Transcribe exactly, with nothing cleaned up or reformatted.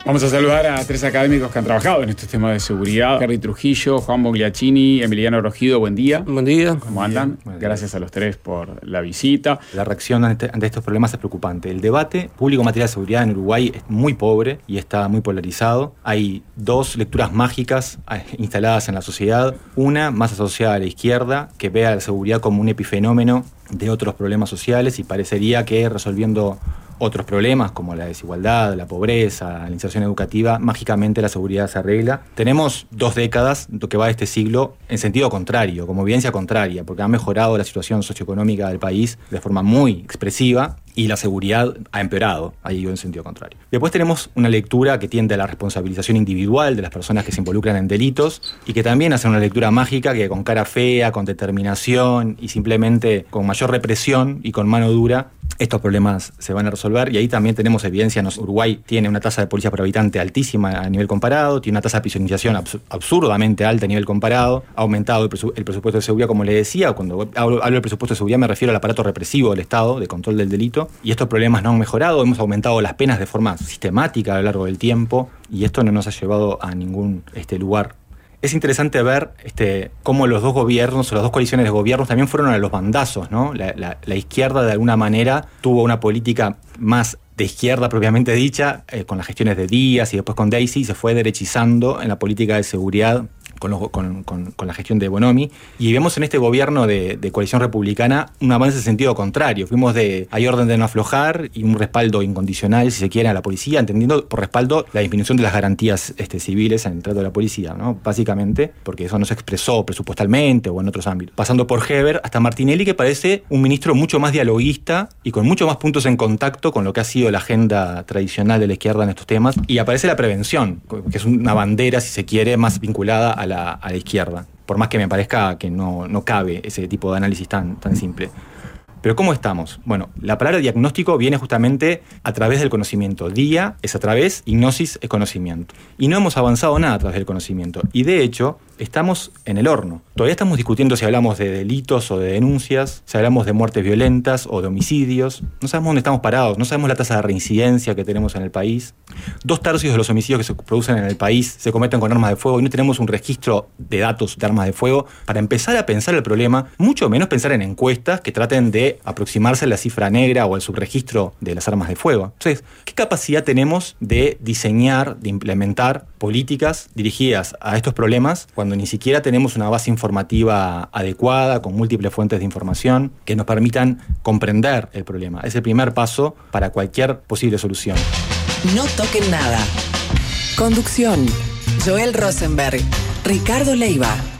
Vamos a saludar a tres académicos que han trabajado en estos temas de seguridad. Henry Trujillo, Juan Bogliacini, Emiliano Rogido, buen día. Buen día. ¿Cómo andan? Buen día. Gracias a los tres por la visita. La reacción ante, ante estos problemas es preocupante. El debate público en materia de seguridad en Uruguay es muy pobre y está muy polarizado. Hay dos lecturas mágicas instaladas en la sociedad. Una más asociada a la izquierda, que ve a la seguridad como un epifenómeno de otros problemas sociales y parecería que resolviendo otros problemas como la desigualdad, la pobreza, la inserción educativa, mágicamente la seguridad se arregla. Tenemos dos décadas, lo que va de este siglo, en sentido contrario, como evidencia contraria, porque ha mejorado la situación socioeconómica del país de forma muy expresiva y la seguridad ha empeorado, ahí yo en sentido contrario. Después tenemos una lectura que tiende a la responsabilización individual de las personas que se involucran en delitos y que también hace una lectura mágica que con cara fea, con determinación y simplemente con mayor represión y con mano dura, estos problemas se van a resolver. Y ahí también tenemos evidencia. Uruguay tiene una tasa de policía por habitante altísima a nivel comparado, tiene una tasa de prisionización abs- absurdamente alta a nivel comparado, ha aumentado el, presu- el presupuesto de seguridad, como le decía. Cuando hablo, hablo del presupuesto de seguridad me refiero al aparato represivo del Estado, de control del delito, y estos problemas no han mejorado. Hemos aumentado las penas de forma sistemática a lo largo del tiempo y esto no nos ha llevado a ningún este, lugar. Es interesante ver este, cómo los dos gobiernos o las dos coaliciones de gobiernos también fueron a los bandazos, ¿no? La, la, la izquierda, de alguna manera, tuvo una política más de izquierda propiamente dicha, eh, con las gestiones de Díaz y después con Daisy, y se fue derechizando en la política de seguridad con, los, con, con, con la gestión de Bonomi. Y vemos en este gobierno de, de coalición republicana un avance en sentido contrario. Fuimos de hay orden de no aflojar y un respaldo incondicional, si se quiere, a la policía, entendiendo por respaldo la disminución de las garantías este, civiles en el trato de la policía, ¿no? Básicamente, porque eso no se expresó presupuestalmente o en otros ámbitos. Pasando por Heber hasta Martinelli, que parece un ministro mucho más dialoguista y con mucho más puntos en contacto con lo que ha sido la agenda tradicional de la izquierda en estos temas. Y aparece la prevención, que es una bandera, si se quiere, más vinculada a la, a la izquierda. Por más que me parezca que no, no cabe ese tipo de análisis tan, tan simple. Pero ¿cómo estamos? Bueno, la palabra diagnóstico viene justamente a través del conocimiento. Dia es a través y gnosis es conocimiento. Y no hemos avanzado nada a través del conocimiento. Y de hecho, estamos en el horno. Todavía estamos discutiendo si hablamos de delitos o de denuncias, si hablamos de muertes violentas o de homicidios. No sabemos dónde estamos parados, no sabemos la tasa de reincidencia que tenemos en el país. Dos tercios de los homicidios que se producen en el país se cometen con armas de fuego y no tenemos un registro de datos de armas de fuego para empezar a pensar el problema, mucho menos pensar en encuestas que traten de aproximarse a la cifra negra o al subregistro de las armas de fuego. Entonces, ¿qué capacidad tenemos de diseñar, de implementar políticas dirigidas a estos problemas cuando ni siquiera tenemos una base informativa adecuada, con múltiples fuentes de información que nos permitan comprender el problema? Es el primer paso para cualquier posible solución. No toquen nada. Conducción: Joel Rosenberg, Ricardo Leiva.